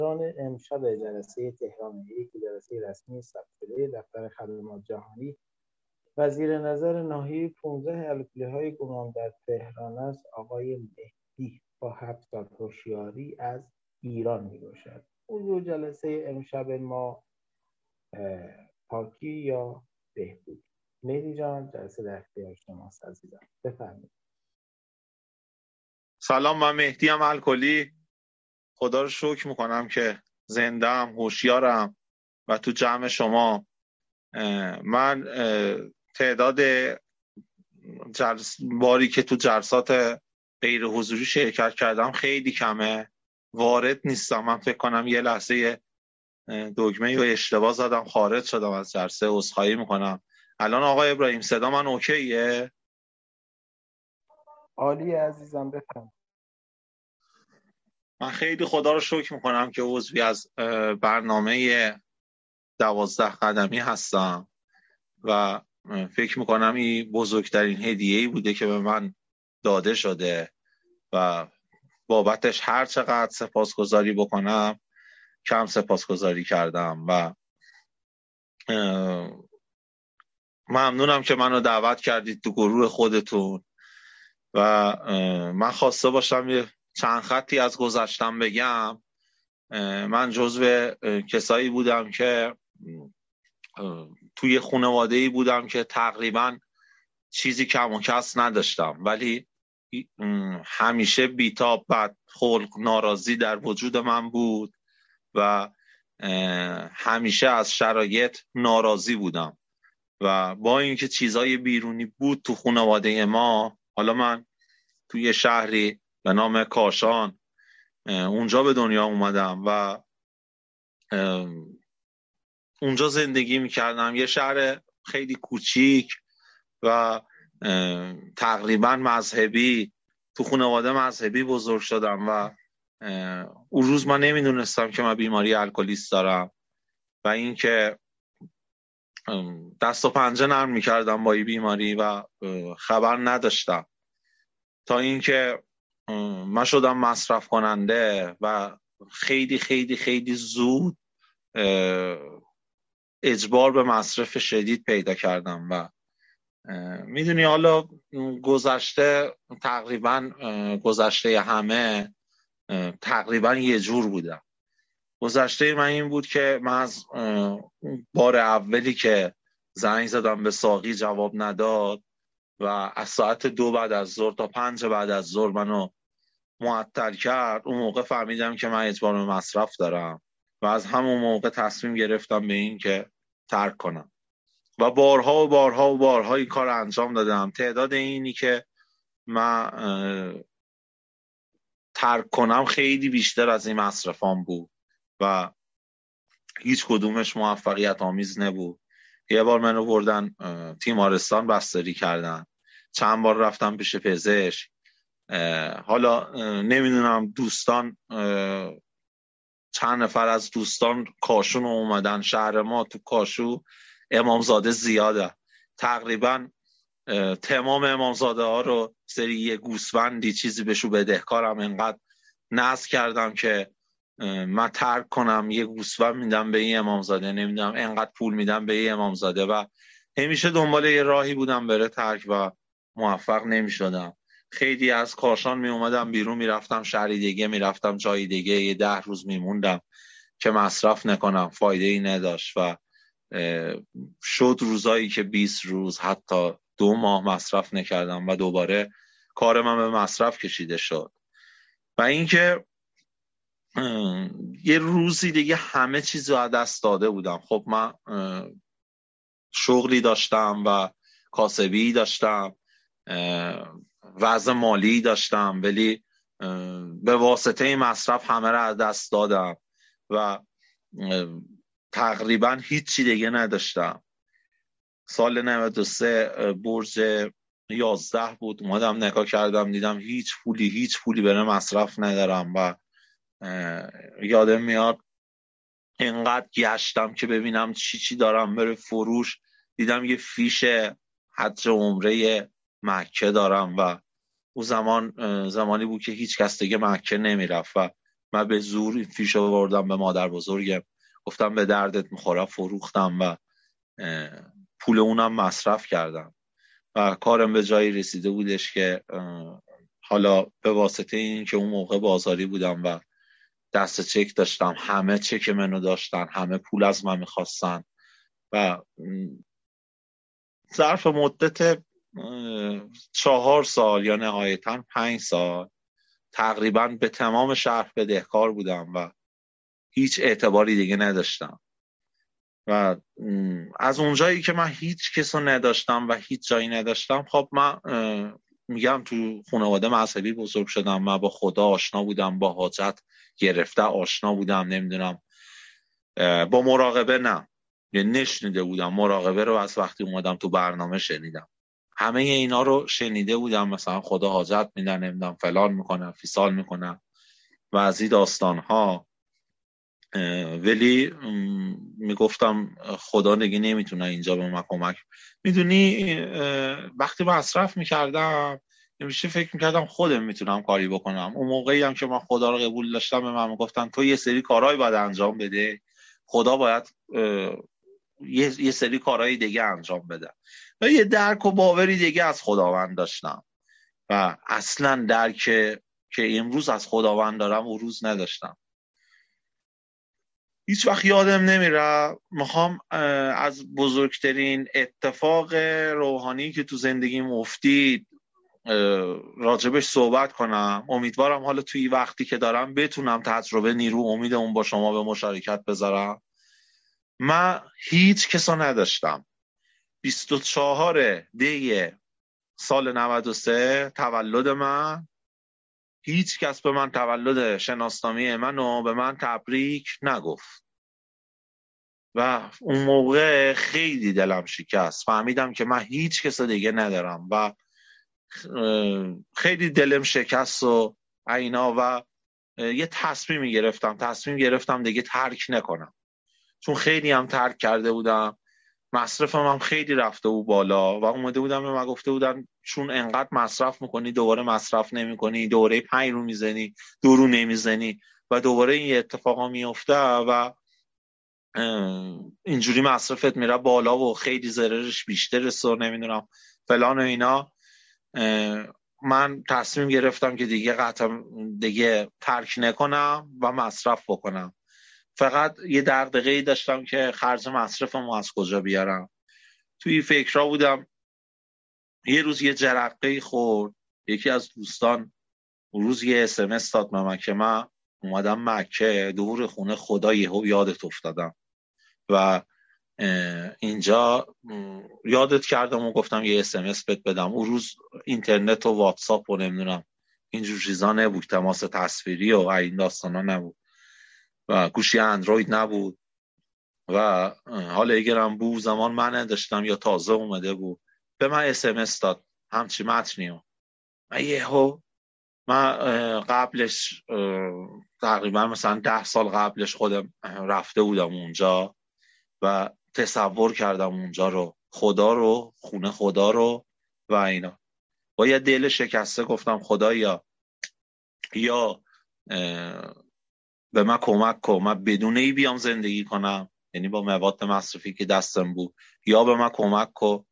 امشب جلسه تهران، یک جلسه رسمی ثبت شده دفتر خدمات جهانی و زیر نظر ناحیه 15 الکلیهای گمان در تهران است، آقای مهدی با 7 سال هوشیاری از ایران میباشد. موضوع جلسه امشب ما پاکی یا بهبود. مهدی جان، جلسه در اختیار شماست عزیزم، بفرمایید. سلام، من مهدی ام الکلی. خدا رو شکر میکنم که زنده‌ام، هوشیارم و تو جمع شما. من تعداد باری که تو جلسات غیر حضوری شرکت کردم خیلی کمه، وارد نیستم. من فکر کنم یه لحظه دکمه و اشتباه زدم، خارج شدم از جلسه، عذرخواهی میکنم. الان آقای ابراهیم صدا من اوکیه؟ عالی عزیزم، بفرمایید. من خیلی خدا رو شکر میکنم که عضوی از برنامه 12 قدمی هستم و فکر میکنم این بزرگترین هدیه‌ای بوده که به من داده شده و بابتش هر چقدر سپاسگزاری بکنم کم سپاسگزاری کردم و ممنونم که منو دعوت کردید تو گروه خودتون و من خواسته باشم یه چند خطی از گذشتم بگم. من جزو کسایی بودم که توی خانواده‌ای بودم که تقریبا چیزی کم و کس نداشتم، ولی همیشه بیتاب، بد خلق، ناراضی در وجود من بود و همیشه از شرایط ناراضی بودم و با اینکه چیزای بیرونی بود تو خانواده ما. حالا من توی شهری به نام کاشان اونجا به دنیا اومدم و اونجا زندگی میکردم، یه شهر خیلی کوچیک و تقریبا مذهبی. تو خانواده مذهبی بزرگ شدم و اون روز من نمیدونستم که من بیماری الکلیست دارم و اینکه دست و پنجه نرم میکردم با این بیماری و خبر نداشتم تا اینکه من شدم مصرف کننده و خیلی خیلی خیلی زود اجبار به مصرف شدید پیدا کردم و میدونی حالا گذشته تقریبا گذشته همه تقریبا یه جور بودم. گذشته من این بود که من از بار اولی که زنگ زدم به ساقی جواب نداد و از ساعت 2 بعد از ظهر تا 5 بعد از ظهر منو معطل کرد، اون موقع فهمیدم که من اجبار به مصرف دارم و از همون موقع تصمیم گرفتم به این که ترک کنم و بارها و بارها و بارها این کار انجام دادم. تعداد اینی که من ترک کنم خیلی بیشتر از این مصرفام بود و هیچ کدومش موفقیت آمیز نبود. یه بار منو بردن تیمارستان بستری کردن، چند بار رفتم پیش پزشک. حالا نمیدونم دوستان، چند نفر از دوستان کاشون اومدن. شهر ما تو کاشو امامزاده زیاده، تقریبا تمام امامزاده ها رو سری یه گوسفندی چیزی بهشو بدهکارم. انقدر ناز کردم که من ترک کنم، یه گوسفند میدم به این امامزاده، نمیدونم انقدر پول میدم به این امامزاده و همیشه دنبال یه راهی بودم بره ترک و موفق نمیشدم. خیلی از کاشان می اومدم بیرون، میرفتم شهری دیگه، میرفتم جای دیگه، یه 10 روز میموندم که مصرف نکنم، فایده ای نداشت و شد روزایی که 20 روز حتی 2 ماه مصرف نکردم و دوباره کار من به مصرف کشیده شد و اینکه یه روزی دیگه همه چیز رو از دست داده بودم. خب من شغلی داشتم و کاسبی داشتم، وضع مالی داشتم، ولی به واسطه مصرف همه را از دست دادم و تقریبا هیچی دیگه نداشتم. سال 93 برج 11 بود، اومدم نگاه کردم دیدم هیچ پولی برای مصرف ندارم و یادم میاد اینقدر گشتم که ببینم چی دارم بره فروش. دیدم یه فیش حج عمره مکه دارم و اون زمانی بود که هیچ کس دیگه مکه نمیرفت و من به زور این فیش رو بردم به مادر بزرگم، گفتم به دردت میخوره، فروختم و پول اونم مصرف کردم و کارم به جایی رسیده بودش که حالا به واسطه این که اون موقع بازاری بودم و دست چک داشتم، همه چک منو داشتن، همه پول از من میخواستن و ظرف مدت 4 سال یا نهایتاً 5 سال تقریباً به تمام شهر بدهکار بودم و هیچ اعتباری دیگه نداشتم و از اونجایی که من هیچ کسو نداشتم و هیچ جایی نداشتم، خب من میگم تو خانواده مذهبی بزرگ شدم، من با خدا آشنا بودم، با حاجت گرفته آشنا بودم، نمیدونم با مراقبه نه، یعنی نشنیده بودم، مراقبه رو از وقتی اومدم تو برنامه شنیدم، همه اینا رو شنیده بودم، مثلا خدا حاجت میدن، نمیدونم فلان میکنن، فیسال میکنن و از این داستان ها، ولی میگفتم خدا دیگه نمیتونه اینجا به من کمک. میدونی وقتی مصرف میکردم نمیشه فکر میکردم خودم میتونم کاری بکنم. اون موقعی هم که من خدا رو قبول داشتم به من میگفتن تو یه سری کارهای باید انجام بده، خدا باید یه سری کارهای دیگه انجام بده و یه درک و باوری دیگه از خداوند داشتم و اصلا درک که امروز از خداوند دارم اون روز نداشتم. هیچ وقت یادم نمیره، میخوام از بزرگترین اتفاق روحانی که تو زندگیم افتید راجبش صحبت کنم. امیدوارم حالا توی وقتی که دارم بتونم تجربه نیرو امیدمون با شما به مشارکت بذارم. من هیچ کسا نداشتم. 24 دی سال 93 تولد من، هیچ کس به من تولد شناسنامه منو به من تبریک نگفت و اون موقع خیلی دلم شکست، فهمیدم که من هیچ کس دیگه ندارم و خیلی دلم شکست و اینا و یه تصمیم گرفتم دیگه ترک نکنم، چون خیلی هم ترک کرده بودم، مصرفم هم خیلی رفته بود بالا و اومده بودم به من گفته بودن چون انقدر مصرف میکنی دوباره مصرف نمیکنی، دوره 5 رو میزنی 2 رو نمیزنی و دوباره این اتفاقا میفته و اینجوری مصرفت میره بالا و خیلی ضررش بیشتره و نمیدونم فلان و اینا. من تصمیم گرفتم که دیگه ترک نکنم و مصرف بکنم. فقط یه دغدغه‌ای داشتم که خرج مصرفمو از کجا بیارم. توی فکرها بودم. یه روز یه جرقه‌ای خورد، یکی از دوستان اون روز یه SMS داد به من که من اومدم مکه دور خونه خدا یهو یادت افتادم و اینجا یادت کردم و گفتم یه SMS بهت بدم. اون روز اینترنت و واتساپ و نمیدونم اینجور چیزا نبود، تماس تصویری و این داستانا نبود و گوشی اندروید نبود و حالا اگرم بود زمان من نداشتم یا تازه اومده بود. به من SMS داد همچی متنیو. من قبلش تقریبا مثلا 10 سال قبلش خودم رفته بودم اونجا و تصور کردم اونجا رو، خدا رو، خونه خدا رو و اینا. با یه دل شکسته گفتم خدایا یا به من کمک کن، من بدون ای بیام زندگی کنم، یعنی با مواد مصرفی که دستم بود، یا به من کمک کن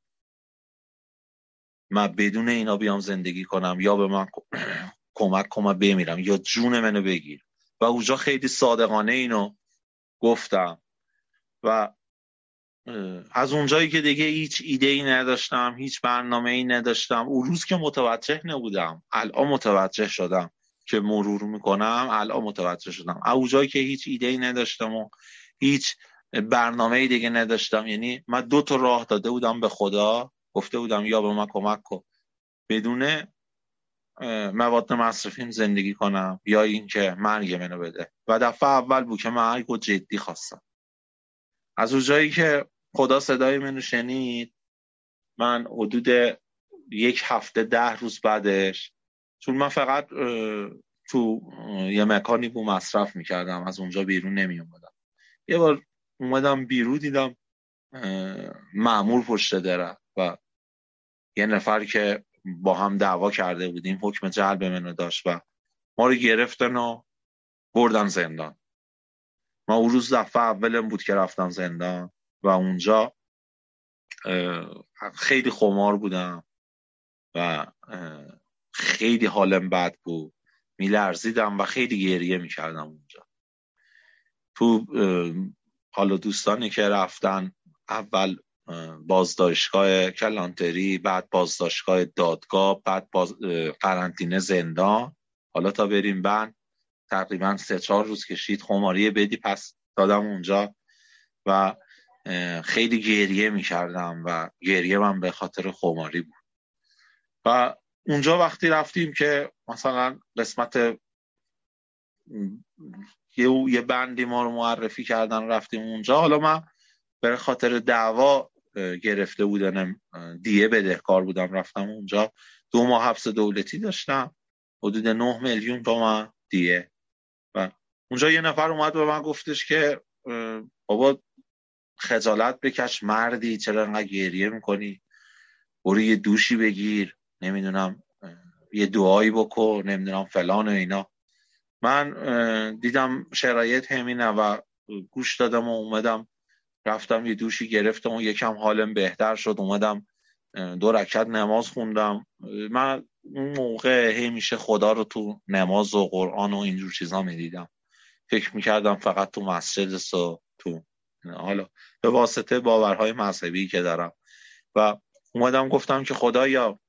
من بدون اینا بیام زندگی کنم، یا به من کمک کن من بمیرم یا جون منو بگیر. و اونجا خیلی صادقانه اینو گفتم و از اونجایی که دیگه هیچ ایده‌ای نداشتم، هیچ برنامه‌ای نداشتم. اون روز که متوجه نبودم، الان متوجه شدم که مرور میکنم، الان متوجه شدم. اونجایی که هیچ ایده‌ای نداشتم و هیچ برنامه‌ای دیگه نداشتم، یعنی من 2 تا راه داده بودم به خدا، گفته بودم یا به من کمک کن بدون مواد مصرفیم زندگی کنم یا اینکه مرگ منو بده. و دفعه اول بود که مرگ رو جدی خواستم. از اونجایی که خدا صدای منو شنید، من حدود 1 هفته 10 روز بعدش، چون من فقط تو یه مکانی بود مصرف میکردم، از اونجا بیرون نمی اومدم. یه بار اومدم بیرون دیدم مأمور پشت دره و یه نفر که با هم دعوا کرده بودیم حکم جلب منو داشت و ما رو گرفتن و بردن زندان. ما اون روز دفعه اولم بود که رفتم زندان و اونجا خیلی خمار بودم و خیلی حالم بد بود، میلرزیدم و خیلی گریه میکردم اونجا. تو حالا دوستانی که رفتن، اول بازداشتگاه کلانتری، بعد بازداشتگاه دادگاه، بعد قرنطینه زندان، حالا تا بریم بند، تقریبا 3-4 روز کشید. خماری بدی پس دادم اونجا و خیلی گریه میکردم و گریه من به خاطر خماری بود. و اونجا وقتی رفتیم که مثلا قسمت یه بندی ما رو معرفی کردن، رفتیم اونجا. حالا من به خاطر دعوا گرفته بودنم، دیه بدهکار بودم، رفتم اونجا 2 ماه حبس دولتی داشتم، حدود 9 میلیون تومان دیه. و اونجا یه نفر اومد به من گفتش که بابا خجالت بکش، مردی، چرا انقدر گریه میکنی؟ برو یه دوشی بگیر، نمیدونم یه دعایی بکن، نمیدونم فلان و اینا. من دیدم شرایط همینه و گوش دادم و اومدم رفتم یه دوشی گرفتم و یکم حالم بهتر شد. اومدم 2 رکعت نماز خوندم. من اون موقع همیشه خدا رو تو نماز و قرآن و اینجور چیزا میدیدم، فکر میکردم فقط تو مسجد و تو، حالا به واسطه باورهای مذهبی که دارم. و اومدم گفتم که خدایا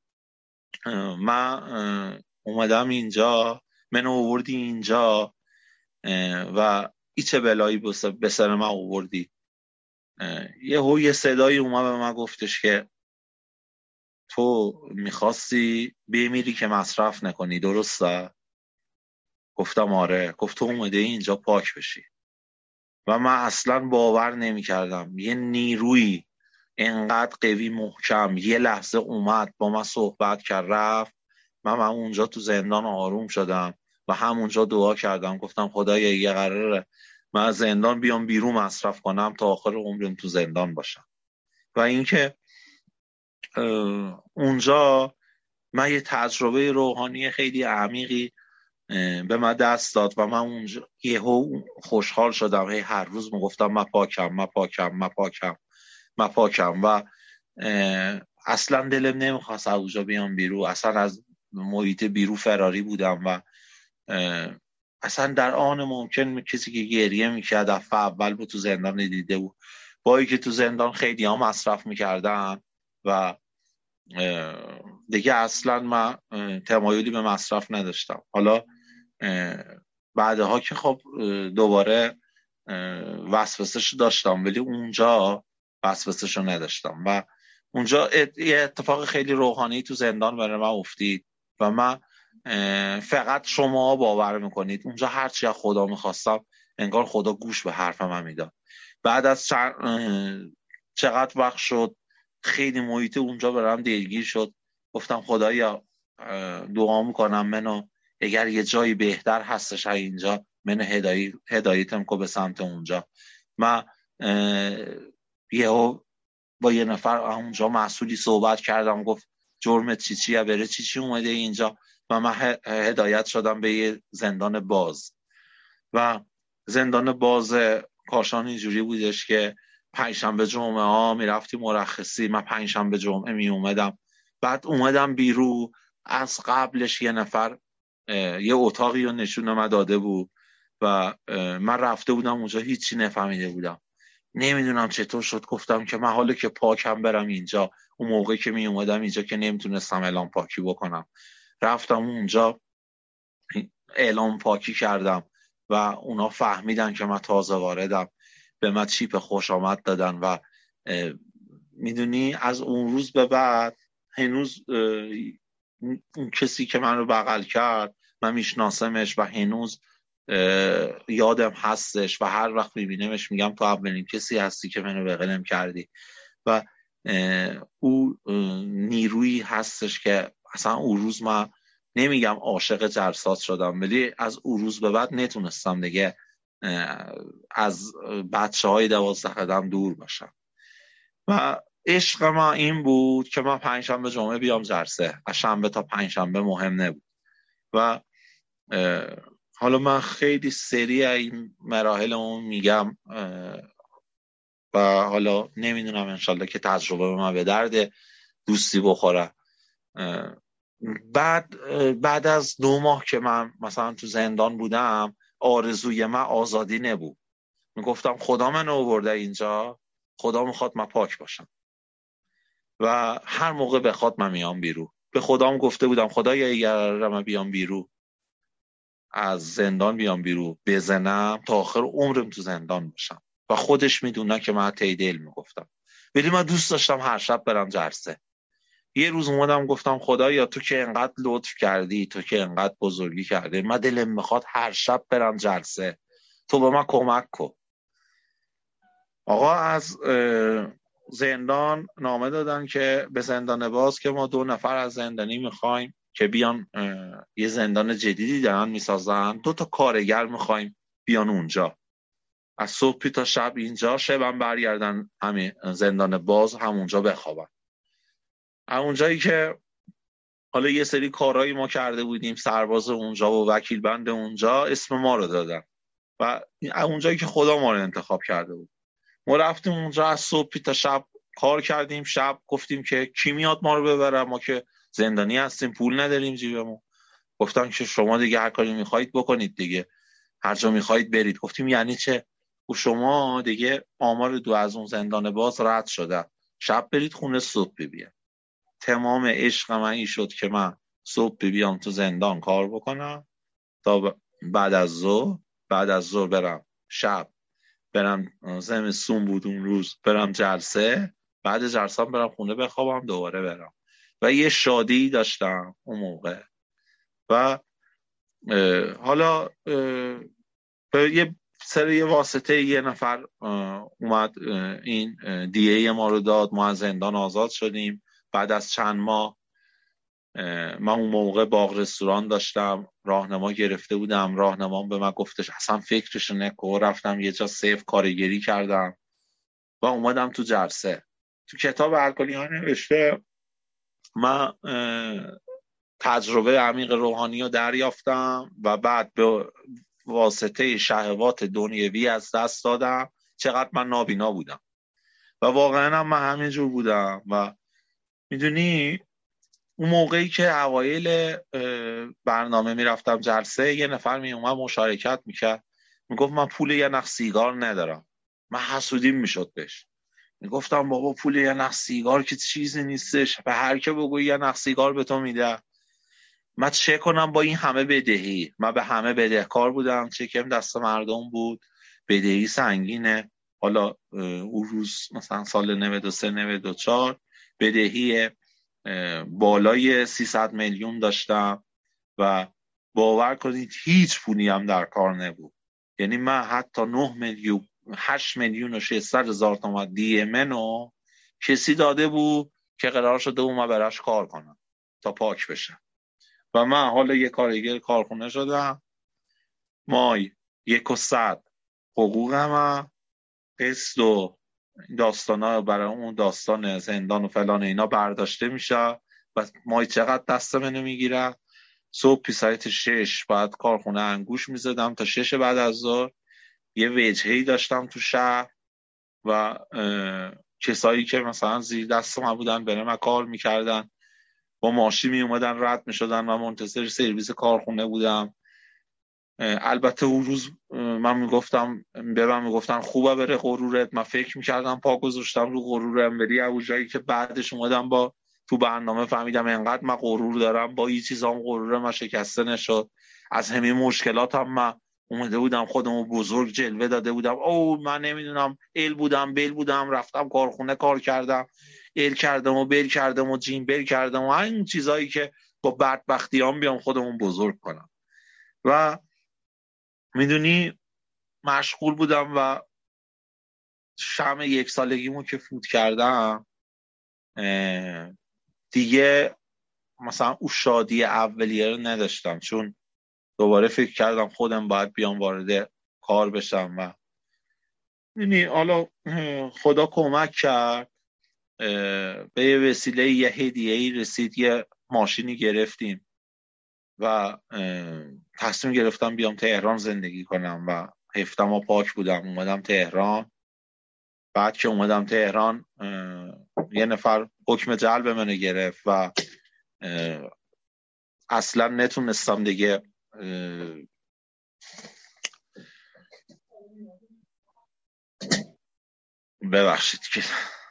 من اومدم اینجا، منو آوردی اینجا و ای چه بلایی به سر من آوردی. یه صدایی اومد به من گفتش که تو میخواستی بمیری که مصرف نکنی، درسته؟ گفتم آره. گفت تو اومده اینجا پاک بشی. و من اصلا باور نمی کردم یه نیروی انقدر قوی محکم یه لحظه اومد با من صحبت کرد رفت. من اونجا تو زندان آروم شدم و همونجا دعا کردم، گفتم خدایا یه قراره من از زندان بیام بیرون مصرف کنم تا آخر عمرم تو زندان باشم. و اینکه اونجا من یه تجربه روحانی خیلی عمیقی به من دست داد و من اونجا یهو خوشحال شدم. هر روز میگفتم من پاکم و اصلا دلم نمیخواست از اونجا بیام بیرون. اصلا از محیط بیرون فراری بودم و اصلا در آن ممکن کسی که گریه میکرد دفعه اول بود تو زندان دیده بود، با که تو زندان خیلی ها مصرف میکردن و دیگه اصلا من تمایلی به مصرف نداشتم. حالا بعدها که خب دوباره وسوسه‌شو داشتم ولی اونجا وسوسه‌شو نداشتم. و اونجا یه اتفاق خیلی روحانی تو زندان برای من افتید و من فقط شما باور میکنید اونجا هرچی از خدا میخواستم انگار خدا گوش به حرف من میداد. بعد از چقدر وقت شد خیلی محیط اونجا برام دلگیر شد. گفتم خدایا دعا میکنم منو اگر یه جایی بهتر هستش اینجا منو هدایتم کو به سمت اونجا. من با یه نفر اونجا مسئولی صحبت کردم، گفت جرمت چیه بره چی اومده اینجا و من هدایت شدم به یه زندان باز. و زندان باز کاشان اینجوری بودش که پنجشنبه جمعه ها میرفتی مرخصی، من پنجشنبه جمعه می اومدم. بعد اومدم بیرون، از قبلش یه نفر یه اتاقی رو نشون من داده بود و من رفته بودم اونجا هیچی نفهمیده بودم. نمیدونم چطور شد گفتم که من حالا که پاکم برم اینجا. اون موقعی که می اومدم اینجا که نمیتونستم اعلام پاکی بکنم، رفتم اونجا اعلام پاکی کردم و اونا فهمیدن که من تازه واردم، به من چیپ خوش آمد دادن. و میدونی از اون روز به بعد هنوز اون کسی که من رو بغل کرد من میشناسمش و هنوز یادم هستش و هر وقت میبینمش میگم تو اولین کسی هستی که منو بغلم کردی. و او نیرویی هستش که اصلا اون روز من نمیگم عاشق جلسات شدم ولی از اون روز به بعد نتونستم دیگه از بچه‌های 12 قدم دور باشم. و عشق من این بود که من پنجشنبه جمعه بیام جلسه، از شنبه تا پنجشنبه مهم نبود. و حالا من خیلی سریع این مراحل اون میگم و حالا نمیدونم انشالله که تجربه من به درد دوستی بخوره. بعد از 2 ماه که من مثلا تو زندان بودم، آرزوی من آزادی نبود. میگفتم خدا منو آورده اینجا، خدا میخواد من پاک باشم و هر موقع بخواد من میام بیرون. به خدام گفته بودم خدایا اگر من بیام بیرون، از زندان بیام بیرون، بزنم تا آخر عمرم تو زندان باشم. و خودش میدونه که من ته دل میگفتم، ولی من دوست داشتم هر شب برم جلسه. یه روز اومدم گفتم خدایا تو که انقدر لطف کردی، تو که انقدر بزرگی کردی، من دلم میخواد هر شب برم جلسه، تو به من کمک کن. آقا از زندان نامه دادن که به زندان باز که ما 2 نفر از زندانی میخوایم که بیان، یه زندان جدیدی دارن میسازن، 2 تا کارگر میخوایم بیان اونجا، از صبح تا شب اینجا، شبم برگردن همین زندان باز همونجا بخوابن. اونجایی که حالا یه سری کارهایی ما کرده بودیم، سرباز اونجا و وکیل بند اونجا اسم ما رو دادن و اونجایی که خدا ما رو انتخاب کرده بود. ما رفتیم اونجا از صبح تا شب کار کردیم. شب گفتیم که کی میاد ما رو ببره، ما که زندانی هستیم، پول نداریم جیبمون. گفتن که شما دیگه هر کاری میخواید بکنید دیگه، هر جا میخواید برید. گفتیم یعنی چه؟ و شما دیگه آمار 2 از اون زندان باز رد شده، شب برید خونه صبح بیاید. تمام عشق من این شد که من صبح بیام تو زندان کار بکنم تا بعد از ظهر برم، شب برم، زمستون بود اون روز، برم جلسه، بعد جلسه برم خونه بخوابم، دوباره برم. و یه شادی داشتم اون موقع. و حالا به یه سری واسطه یه نفر اومد این دیه ما رو داد، ما از زندان آزاد شدیم. بعد از چند ماه من اون موقع باغ رستوران داشتم، راهنما گرفته بودم. راهنمام به من گفتش اصلا فکرش نکن. رفتم یه جا سیف کارگری کردم و اومدم تو جلسه. تو کتاب الکلی ها نوشته من تجربه عمیق روحانی رو دریافتم و بعد به واسطه شهوات دنیوی از دست دادم. چقدر من نابینا بودم و واقعا هم من همینجور بودم. و میدونی اون موقعی که اوایل برنامه میرفتم جلسه، یه نفر میومد مشارکت میکرد، میگفت من پول یه نخ سیگار ندارم. من حسودیم میشد بهش. میگفتم بابا پول یه نخ سیگار که چیزی نیستش، به هر که بگوی یه نخ سیگار به تو میده. من چه کنم با این همه بدهی؟ من به همه بدهکار بودم، چکم دست مردم بود، بدهی سنگینه. حالا اون روز مثلا سال 93 94 بدهی بالای 300 میلیون داشتم و باور کنید هیچ پولی هم در کار نبود. یعنی من حتی 9 میلیون 8 میلیون و 600 هزار تومان دی منو کسی داده بود که قرار شده من براش کار کنم تا پاک بشه. و من حالا یه کارگر کارخونه شدم، مای 100 حقوقم، قسط و داستانا برای اون داستان زندان و فلان اینا برداشته میشه و مای چقدر دست منو میگیره. صبح ساعت 6 بعد کارخونه انگوش میزدم تا 6 بعد از ظهر. یه وجهی داشتم تو شهر و کسایی که مثلا زیر دست من بودن برای من کار میکردن، با ماشین می اومدن رد میشدن و منتظر سرویس کارخونه بودم. البته اون روز من میگفتم خوبه بره غرورت. من فکر میکردم پا گذاشتم رو غرورم، ولی اون جایی که بعدش اومدم با تو برنامه فهمیدم انقدر من غرور دارم، با این چیزام غرور من شکسته نشد. از همین مشکلاتم من اومده بودم خودمو بزرگ جلوه داده بودم، او من نمیدونم ال بودم رفتم کارخونه کار کردم، ال کردم و بل کردم و جیم بل کردم و این چیزایی که با بدبختیام بیام خودمون بزرگ کنم. و میدونی مشغول بودم و شم 1 سالگیمو که فوت کردم دیگه مثلا اون شادی اولیه رو نداشتم، چون دوباره فکر کردم خودم باید بیام وارد کار بشم. و میدونی حالا خدا کمک کرد، به وسیله یه هدیه‌ای رسید، یه ماشینی گرفتیم و تصمیم گرفتم بیام تهران زندگی کنم و هفتم پاک بودم اومدم تهران. بعد که اومدم تهران یه نفر حکم جلب منو گرفت و اصلا نتونستم دیگه ببخشید که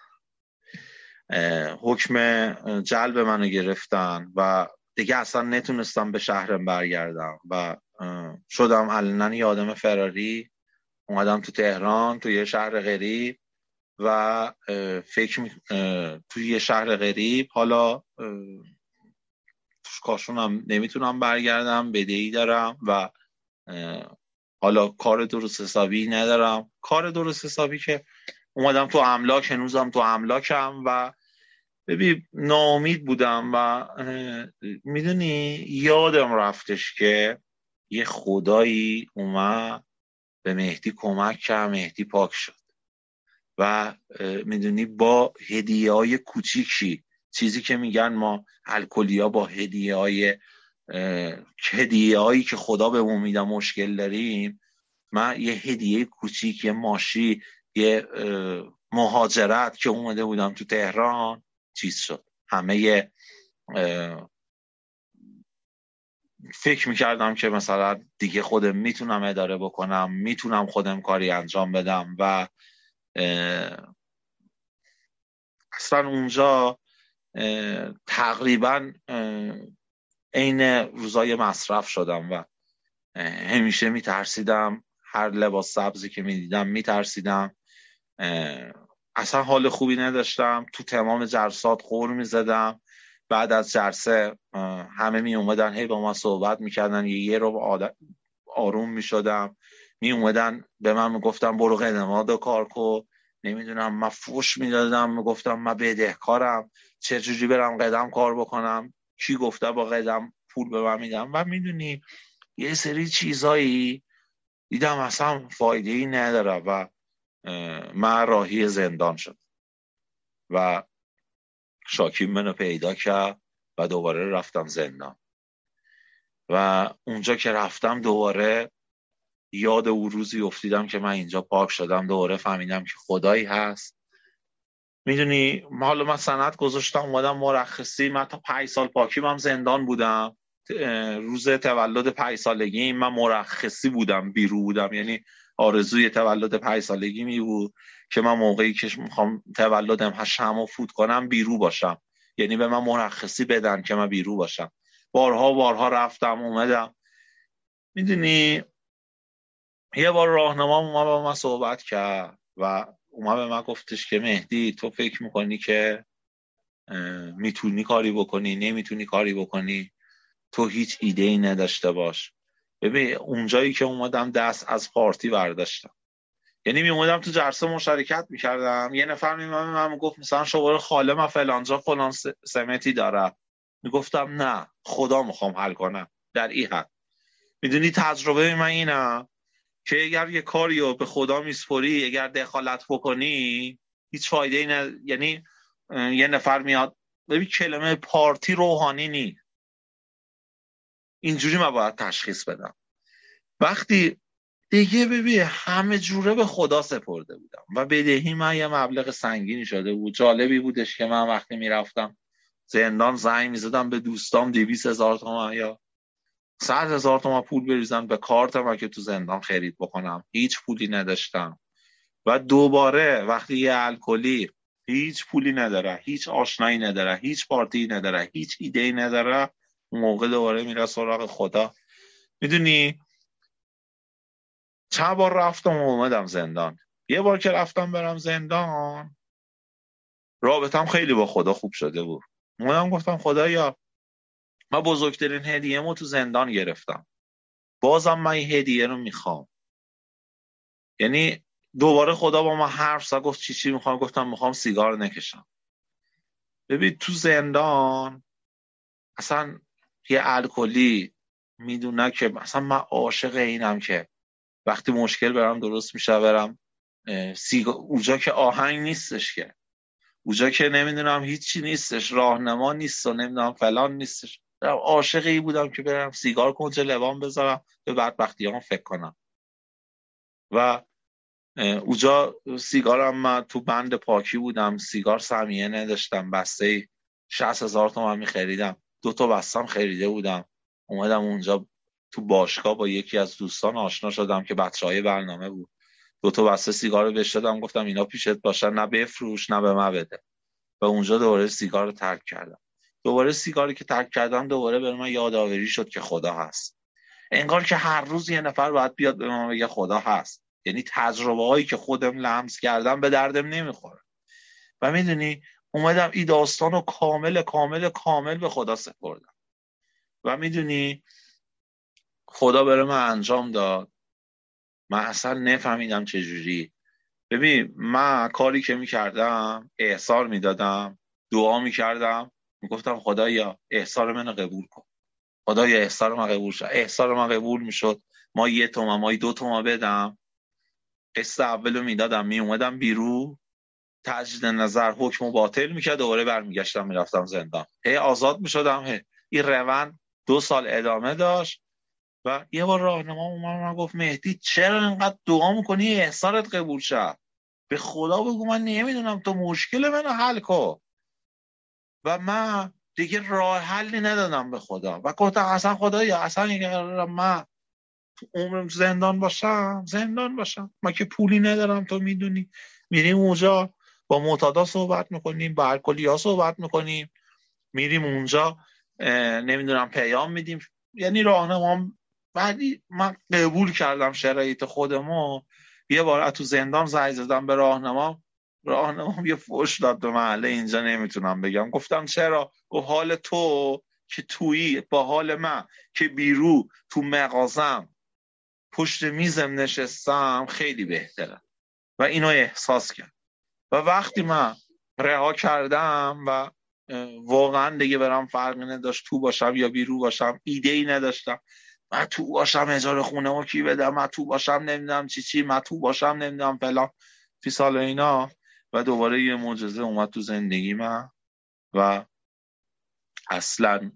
حکم جلب منو گرفتن و دیگه اصلا نتونستم به شهرم برگردم و شدم علنا یه آدم فراری. اومدم تو تهران، تو یه شهر غریب و توی یه شهر غریب حالا توش کاشونم نمیتونم برگردم، بدهی دارم و حالا کار درست حسابی ندارم. کار درست حسابی که اومدم تو املاک، هنوزم تو املاکم و ببین ناامید بودم و میدونی یادم رفتش که یه خدایی اومد به مهدی کمک کرد، مهدی پاک شد و میدونی با هدیه‌های کوچیکی، چیزی که میگن ما الکلیا با هدیه‌هایی که خدا بهمون میده مشکل داریم، من یه هدیه کوچیک، یه ماشی، یه مهاجرت که اومده بودم تو تهران چیز شد. همه فکر میکردم که مثلا دیگه خودم میتونم اداره بکنم، میتونم خودم کاری انجام بدم و اصلا اونجا تقریبا عین روزای مصرف شدم و همیشه میترسیدم. هر لباس سبزی که میدیدم میترسیدم. اصلا حال خوبی نداشتم. تو تمام جلسات غر میزدم. بعد از جلسه همه می اومدن هی با ما صحبت میکردن، یه رو آروم میشدم. می اومدن به من میگفتن برو قدمات کار کن، نمیدونم من فوش میدادم، میگفتم من بدهکارم، چجوری برم قدم کار بکنم، کی گفته با قدم پول به من میدم. و میدونی یه سری چیزایی دیدم اصلا فایده ای نداره و من راهی زندان شد و شاکیم منو پیدا کرد و دوباره رفتم زندان. و اونجا که رفتم دوباره یاد اون روزی افتیدم که من اینجا پاک شدم. دوباره فهمیدم که خدایی هست. میدونی حالا من سند گذاشتم اومدم مرخصی. من تا 5 سال پاکیم هم زندان بودم. روز تولد 5 سالگی من مرخصی بودم، بیرو بودم. یعنی آرزوی تولد 5 سالگی می بود که من موقعی که میخوام تولدم شمع فوت کنم بیرو باشم، یعنی به من مرخصی بدن که من بیرو باشم. بارها رفتم اومدم. میدونی یه بار راهنمام اومد با من صحبت کرد و اومد به من گفتش که مهدی تو فکر میکنی که میتونی کاری بکنی، نمیتونی کاری بکنی، تو هیچ ایده ای نداشته باش. ببین اونجایی که اومدم دست از پارتی برداشتم. یعنی می اومدم تو جلسه مشارکت میکردم، یه نفر من گفت مثلا شوار خاله من فلانجا فلان سمتی داره، میگفتم نه خدا میخوام حل کنم در این حد. میدونی تجربه من اینه که اگر یه کاریو به خدا میسپری، اگر دخالت بکنی هیچ فایده ای نه. یعنی یه نفر میاد، ببین کلمه پارتی روحانی نی، اینجوری من باید تشخیص بدم. وقتی دیگه ببین همه جوره به خدا سپرده بودم و بدهی من یه مبلغ سنگینی شده بود. جالبی بودش که من وقتی میرفتم زندان زنگ میزدم به دوستام 200,000 تومان یا 100,000 تومان پول بریزن به کارت من که تو زندان خرید بکنم. هیچ پولی نداشتم. و دوباره وقتی یه الکلی هیچ پولی نداره، هیچ آشنایی نداره، هیچ پارتی نداره، هیچ ایده‌ای نداره، اون موقع دوباره میره سراغ خدا. میدونی چند بار رفتم و اومدم زندان. یه بار که رفتم برم زندان رابطم خیلی با خدا خوب شده بود. اومدم گفتم خدایا من بزرگترین هدیه‌مو تو زندان گرفتم، بازم من این هدیه رو میخوام. یعنی دوباره خدا با من حرف زد، گفت چی میخوام؟ گفتم میخوام سیگار نکشم. ببین تو زندان اصلا یه الکلی میدونه که مثلا من عاشق اینم که وقتی مشکل برام درست میشه برم اونجا که آهنگ نیستش، که اونجا که نمیدونم هیچی نیستش، راهنما نیست و نمیدونم فلان نیستش، عاشقی بودم که برم سیگار کنج لبام بذارم به بدبختیام فکر کنم. و اونجا سیگارم من تو بند پاکی بودم، سیگار سمیه نداشتم، بسته 60,000 تومان میخریدم، 2 تا بستم خریده بودم. اومدم اونجا تو باشگاه با یکی از دوستان آشنا شدم که بچهای برنامه بود. 2 تا بسته سیگار رو بهش دادم، گفتم اینا پیشت باشن، نه بفروش نه به من بده. و اونجا دوباره سیگار رو ترک کردم. دوباره سیگاری که ترک کردم دوباره به من یادآوری شد که خدا هست. انگار که هر روز یه نفر باید بیاد به من بگه خدا هست. یعنی تجربه هایی که خودم لمس کردم به دردم نمیخوره. و میدونی اومدم این داستان رو کامل به خدا سپردم. و میدونی خدا برای من انجام داد. من اصلا نفهمیدم چجوری. ببین من کاری که میکردم احصار میدادم، دعا میکردم، میگفتم خدایا احصار منو قبول کن، خدایا احصار من قبول شد. احصار من قبول میشد، ما 1 تومن ما 2 تومن بدم، قسط اولو میدادم، میومدم بیرون، تجدید نظر حکمو باطل میکرد، دوباره برمیگشتم میرفتم زندان، هی آزاد میشدم. این روند 2 سال ادامه داشت. و یه بار راهنما اومد من گفت مهدی چرا اینقدر دعا میکنی احصارت قبول شه؟ به خدا بگو من نمیدونم، تو مشکل منو حل کن. و من دیگه راه حلی ندادم به خدا و گفتم اصلا خدایا اصلا اگر من عمرم زندان باشم من که پولی ندارم، تو میدونی، میریم اونجا با معتادا صحبت میکنیم، با الکلیا صحبت میکنیم، میریم اونجا نمیدونم پیام میدیم، یعنی راهنما. بعدی من قبول کردم شرایط خودمو. یه بار تو زندان زنگ زدم به راهنما یه فوش داد به محله، اینجا نمیتونم بگم. گفتم چرا؟ گفت حال تو که تویی با حال من که بیرو تو مغازم پشت میزم نشستم خیلی بهتره. و اینو احساس کرد. و وقتی من رها کردم و واقعا دیگه برام فرقی نداشت تو باشم یا بیرو باشم، ایده ای نداشتم، من تو باشم اجاره خونه و کی بدم، من تو باشم نمیدونم چی، من تو باشم نمیدونم فلان فی سال اینا. و دوباره یه معجزه اومد تو زندگی من و اصلا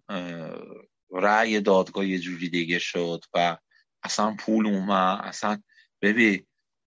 رأی دادگاه یه جوری دیگه شد و اصلا پول اومد. اصلا ببین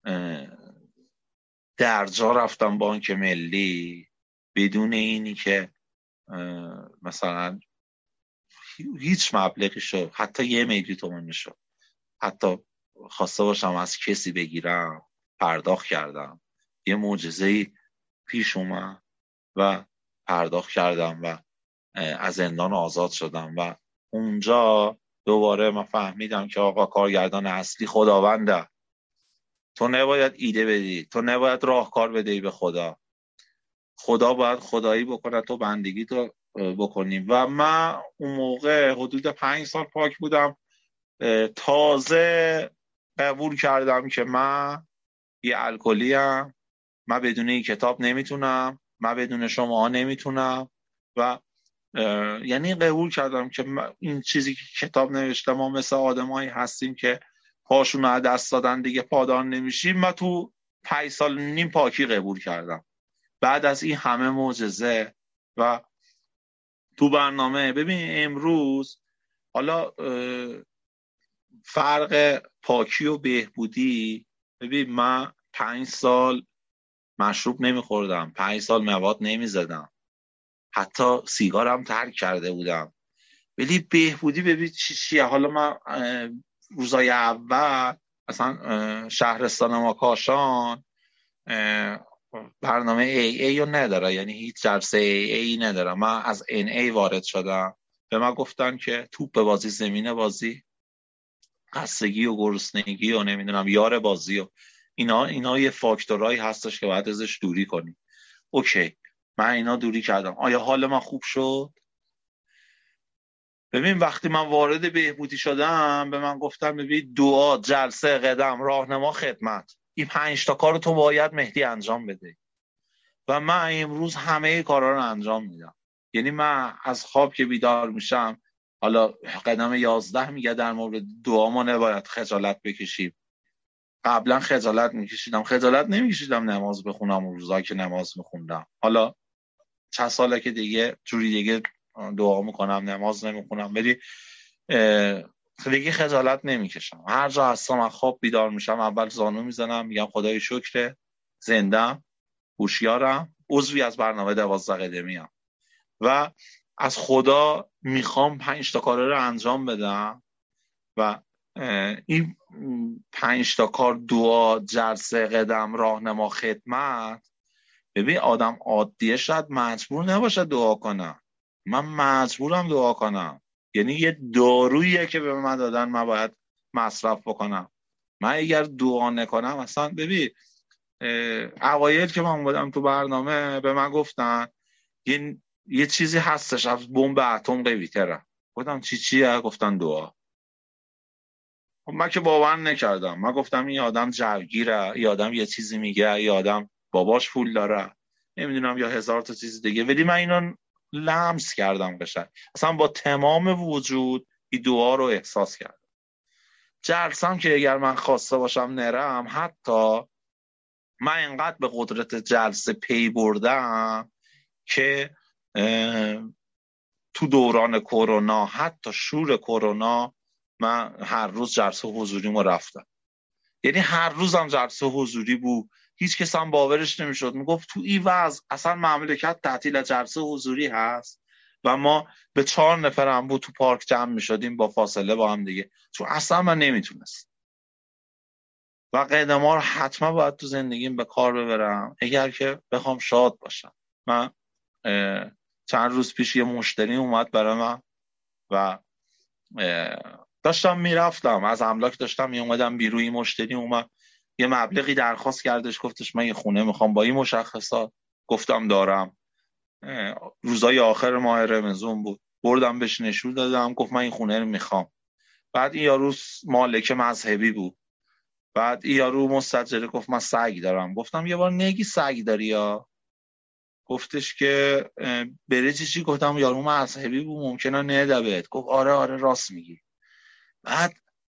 درجا رفتم بانک ملی بدون اینی که مثلا هیچ مبلغی شد، حتی 1,000,000 تومان شد، حتی خواسته باشم از کسی بگیرم پرداخت کردم. یه معجزه‌ای پیش اومد و پرداخت کردم و از زندان آزاد شدم. و اونجا دوباره من فهمیدم که آقا کارگردان اصلی خداونده. تو نباید ایده بدی، تو نباید راهکار بدی به خدا. خدا باید خدایی بکنه، تو بندگی تو بکنی. و من اون موقع حدود 5 سال پاک بودم، تازه قبول کردم که من یه الکلیم، من بدون این کتاب نمیتونم، من بدون شما نمیتونم. و یعنی قبول کردم که این چیزی که کتاب نوشته ما مثل آدمایی هستیم که پاشون رو دست دادن دیگه پادار نمیشیم. من تو 5 سال و نیم پاکی قبول کردم بعد از این همه معجزه. و تو برنامه ببین امروز حالا فرق پاکی و بهبودی، ببین من 5 سال مشروب نمیخوردم، 5 سال مواد نمیزدم، حتی سیگارم ترک کرده بودم، ولی بهبودی ببین چیه. حالا من روزای اول اصلا شهرستان ما کاشان برنامه AA رو نداره، یعنی هیچ جلسه AA نداره. من از NA وارد شدم، به من گفتن که توپ بازی، زمین بازی، خستگی و گرسنگی و نمیدونم یار بازی و اینا یه فاکتورایی هستش که باید ازش دوری کنی. اوکی، من اینا دوری کردم. آیا حال من خوب شد؟ ببین وقتی من وارد بهبودی شدم به من گفتن ببین دعا، جلسه، قدم، راهنما، خدمت، این 5 تا کارو تو باید مهدی انجام بده. و من امروز همه کارا رو انجام میدم. یعنی من از خواب که بیدار میشم، حالا قدم 11 میگه در مورد دعا ما نباید خجالت بکشیم. قبلا خجالت نمیکشیدم نماز بخونم و روزایی که نماز میخوندم. حالا چند ساله که دیگه جوری دیگه دعا میکنم، نماز نمیخونم، ولی دیگه خجالت نمیکشم. هر جا هستم از خواب بیدار میشم اول زانو میزنم میگم خدای شکر زندم، هوشیارم، عضوی از برنامه 12 قدمی ام و از خدا میخوام 5 تا کار رو انجام بدم و این 5 تا کار، دعا، جلسه، قدم، راهنما، خدمت. ببین آدم عادیه شاید مجبور نباشه دعا کنم، من مجبورم دعا کنم. یعنی یه داروییه که به من دادن من باید مصرف بکنم. من اگر دعا نکنم اصلا، ببین اوایل که من اومدم تو برنامه به من گفتن یه چیزی هستش از بمب اتم قوی تره. گفتم چیه؟ گفتن دعا. من که باور نکردم. من گفتم این آدم جوگیره، این آدم یه چیزی میگه، این آدم باباش پول داره، نمیدونم یا هزار تا چیز دیگه. ولی من اینو لمس کردم قشنگ، اصلا با تمام وجود این دعا رو احساس کردم. جلسم که اگر من خواسته باشم نرم، حتی من اینقدر به قدرت جلسه پی بردم که تو دوران کرونا، حتی شور کرونا، من هر روز جلسه حضوریمو رفتم. یعنی هر روزم جلسه حضوری بود. هیچ کس هم باورش نمیشد، میگفت تو این وضع اصلا مملکت تعطیل جلسه حضوری هست و ما به 4 نفر هم بود تو پارک جمع میشدیم با فاصله با هم دیگه، چون اصلا من نمیتونست. و قدما رو حتما باید تو زندگیم به کار ببرم اگر که بخوام شاد باشم. من چند روز پیش یه مشتری اومد برای من و داشتم میرفتم از املاک داشتم میومدم بیرون. این مشتری اومد یه مبلغی درخواست کردش، گفتش من یه خونه میخوام با این مشخصات. گفتم دارم. روزای آخر ماه رمضان بود، بردم بهش نشون دادم، گفت من این خونه رو میخوام. بعد این یارو مالک مذهبی بود. بعد این یارو مستاجره گفت من سگ دارم. گفتم یه بار نگی سگ داری یا؟ گفتش که بره چی؟ گفتم یارو مذهبی بود ممکنه نده بهت. گفت آره راست میگی. بعد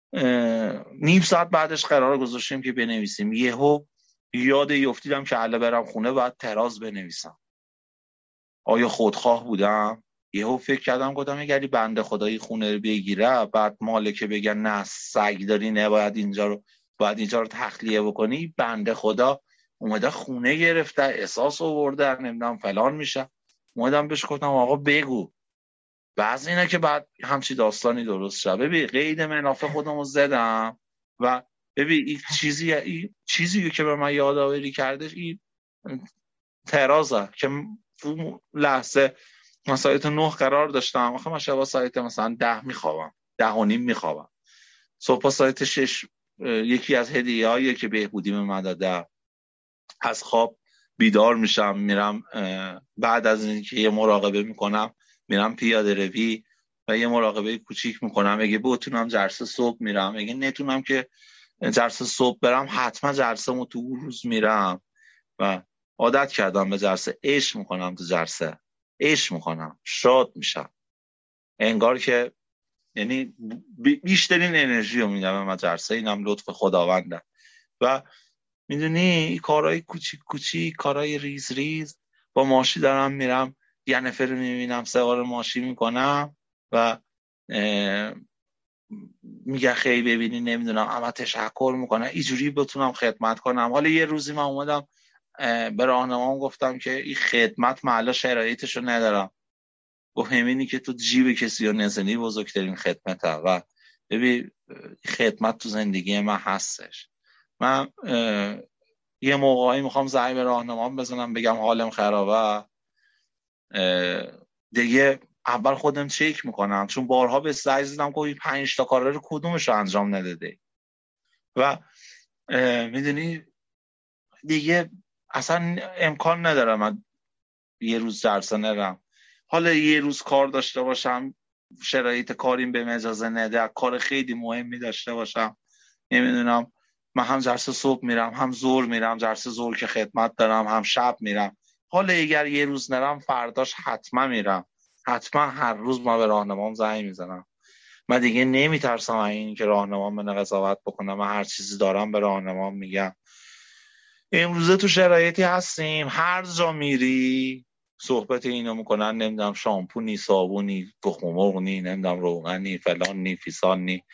نیم ساعت بعدش قرار گذاشتیم که بنویسیم. یهو یاد افتادم که الان برم خونه باید تراز بنویسم. آیا خودخواه بودم؟ یهو فکر کردم گفتم اگه بنده خدایی خونه رو بگیره بعد مالک بگن نه سگ داری نباید اینجا رو تخلیه بکنی، بنده خدا اومده خونه گرفته احساس آورده نمیدونم فلان میشه. اومدم بهش گفتم آقا بگو. بعضی اینا که بعد همچی داستانی درست شد. ببین قید منافع خودمو زدم و ببین این چیزی که به من یادآوری کردش این ترازه که تو لحظه من ساعت 9 قرار داشتم، آخه من شبا ساعت مثلا 10 میخوابم، 10 و نیم میخوابم. صبح ساعت 6 یکی از هدیه‌هایی که بهبودی به من داده از خواب بیدار میشم، میرم بعد از اینکه یه مراقبه میکنم میرم پیاده روی و یه مراقبه کوچیک میکنم. اگه بتونم جلسه صبح میرم، اگه نتونم که جلسه صبح برم حتما جلسه مو تو روز میرم و عادت کردم به جلسه. عشق میکنم تو جلسه، عشق میکنم، شاد میشم، انگار که یعنی بیشترین انرژی رو میدم من جلسه. اینم لطف خداونده. و میدونی کارهای کوچیک کارهای ریز با ماشی دارم میرم، یه نفر رو میبینم سوار ماشی میکنم و میگه خیلی ببینی نمیدونم اما تشکر میکنه اینجوری بتونم خدمت کنم. حالا یه روزی من اومدم به راهنمام گفتم که این خدمت محلا شرایطشو ندارم. گفت همینی که تو جیب کسی رو نزنی بزرگترین خدمته. و ببین خدمت تو زندگی من هستش. من یه موقعی میخوام زنگ به راهنمام بزنم بگم حالم خرابه، دیگه اول خودم چک میکنم، چون بارها به زنگ زدم که 5 تا کار رو کدومش رو انجام نداده و میدونی دیگه اصلا امکان نداره من یه روز جلسه نرم. حالا یه روز کار داشته باشم، شرایط کاریم به اجازه نده، کار خیلی مهمی داشته باشم، نمیدونم من هم جلسه صبح میرم هم ظهر میرم، جلسه ظهر که خدمت دارم هم شب میرم. حالا اگر یه روز نرم فرداش حتما میرم. حتما هر روز ما به راهنمام زنگ میزنم. من دیگه نمیترسم این که راهنمام من قضاوت بکنم. من هر چیزی دارم به راهنمام میگم. امروزه تو شرایطی هستیم هر جا میری صحبت اینو میکنن، نمیدونم شامپونی، صابونی، تخم مرغ نی، نمیدونم روغنی، فلان نی، فیسان نی.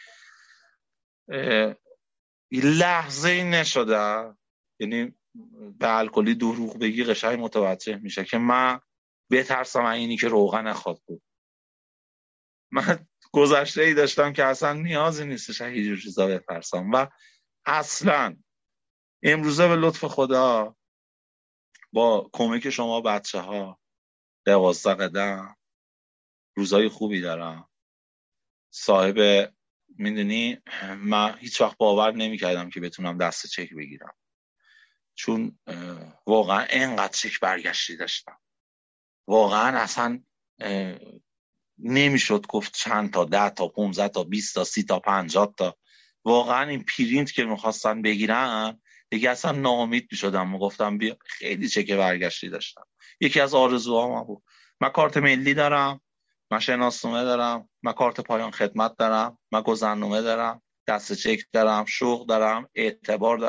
لحظه ای نشده، یعنی به الکلی دروغ بگی قشنگ متوجه میشه که من بترسم اینی که روغن نخواد بود. من گذشته ای داشتم که اصلا نیازی نیستش هیچ جور چیزا بترسم و اصلا امروزه به لطف خدا با کمک شما بچه ها 12 قدم روزای خوبی دارم. صاحب میدونی من هیچ وقت باور نمی‌کردم که بتونم دست چک بگیرم، چون واقعا اینقدر چک برگشتی داشتم، واقعا اصلا نمیشد گفت چند تا، 10 تا، 15 تا، 20 تا، 30 تا، 50 تا. واقعا این پرینت که میخواستن بگیرن دیگه اصلا ناامید میشدم، میگفتم بیا. خیلی چک برگشتی داشتم. یکی از آرزوهام بود. من کارت ملی دارم، من شناسنامه دارم، من کارت پایان خدمت دارم، من گذرنامه دارم، دست چک دارم، شغل دارم، اعتبار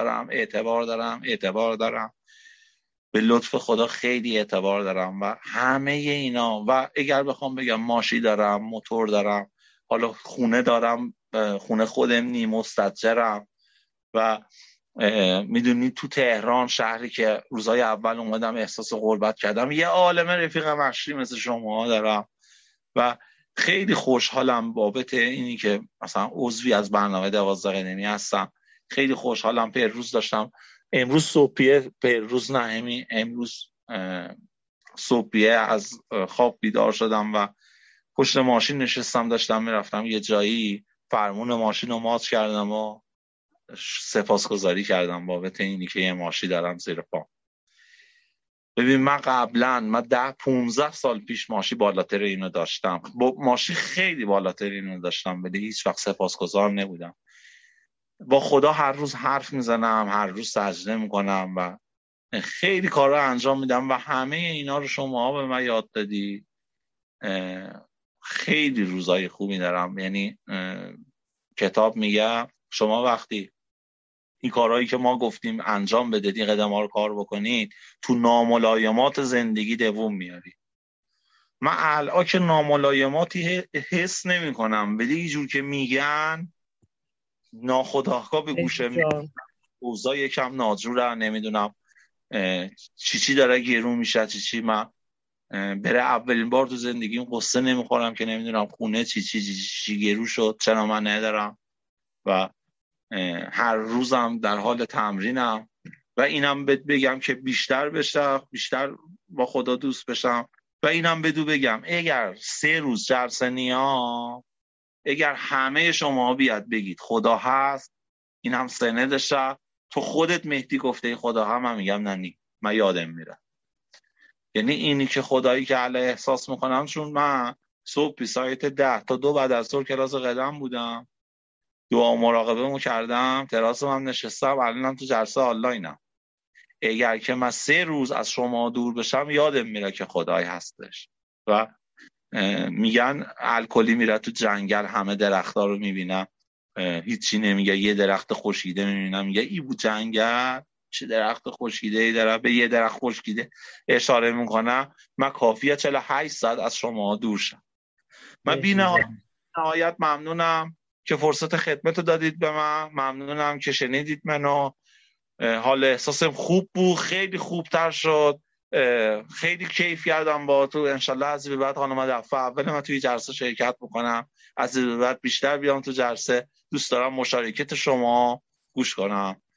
دارم. به لطف خدا خیلی اعتبار دارم و همه اینا. و اگر بخوام بگم ماشین دارم، موتور دارم، حالا خونه دارم، خونه خودم نی، مستاجرم. و میدونی تو تهران، شهری که روزای اول اومدم احساس غربت کردم، یه عالمه رفیق مشتی مثل شما دارم و خیلی خوشحالم بابت اینی که مثلا عضوی از برنامه 12 قدمی هستم. خیلی خوشحالم. پیروز داشتم امروز صبحیه، امروز صبحیه از خواب بیدار شدم و پشت ماشین نشستم، داشتم میرفتم یه جایی، فرمون ماشین رو ماچ کردم و سپاسگزاری کردم بابت اینی که یه ماشین دارم زیر پام. ببین من قبلا 10-15 سال پیش ماشین بالاتر اینو داشتم، ماشین خیلی بالاتر اینو داشتم، ولی هیچ وقت سپاسگزار نبودم. با خدا هر روز حرف میزنم، هر روز سجده میکنم و خیلی کارا انجام میدم و همه اینا رو شما به من یاد دادی. خیلی روزای خوبی دارم. یعنی کتاب میگه شما وقتی این کارهایی که ما گفتیم انجام بدید، این قدم ها رو کار بکنید، تو ناملایمات زندگی دوم میاری. من الان که ناملایماتی حس نمی کنم، ولی یه جور که میگن ناخودآگاه به گوشه میاد. اوضاع یکم ناجوره، نمیدونم چی داره گرون میشه، چی. من بره اولین بار تو زندگیم قصه نمیخورم که نمیدونم خونه چی گرون شد، چرا من ندارم. و هر روزم در حال تمرینم و اینم بگم که بیشتر بشم، بیشتر با خدا دوست بشم. و اینم بگم اگر 3 روز جلسه نیا، اگر همه شما بیاد بگید خدا هست، این هم سندشه. تو خودت مهدی گفته خدا هم، من میگم نه من یادم میره. یعنی اینی که خدایی که الان احساس میکنم، چون من صبح ساعت 10 تا 2 بعد از ظهر کلاس قدم بودم، دعا مراقبه مو کردم، تراسم هم نشستم، الانم تو جلسه آنلاینم. اگر که من 3 روز از شما دور بشم یادم میره که خدایی هستش. و میگن الکلی میره تو جنگل، همه درخت‌ها رو میبینم، هیچی نمیگه. یه درخت خشکیده میبینم، میگه ای بود جنگل، چه درخت خشکیده‌ای داره. به یه درخت خشکیده اشاره میکنم. من کافیه 48 ساعت از شما دور شم. من بی‌نهایت ممنونم که فرصت خدمت رو دادید به من. ممنونم که شنیدید منو. حال احساسم خوب بود، خیلی خوبتر شد. خیلی کیف کردم با تو. انشالله از به بعد خانم دفعه اول من توی جلسه شرکت بکنم، از به بعد بیشتر بیام تو جلسه. دوست دارم مشارکت شما گوش کنم.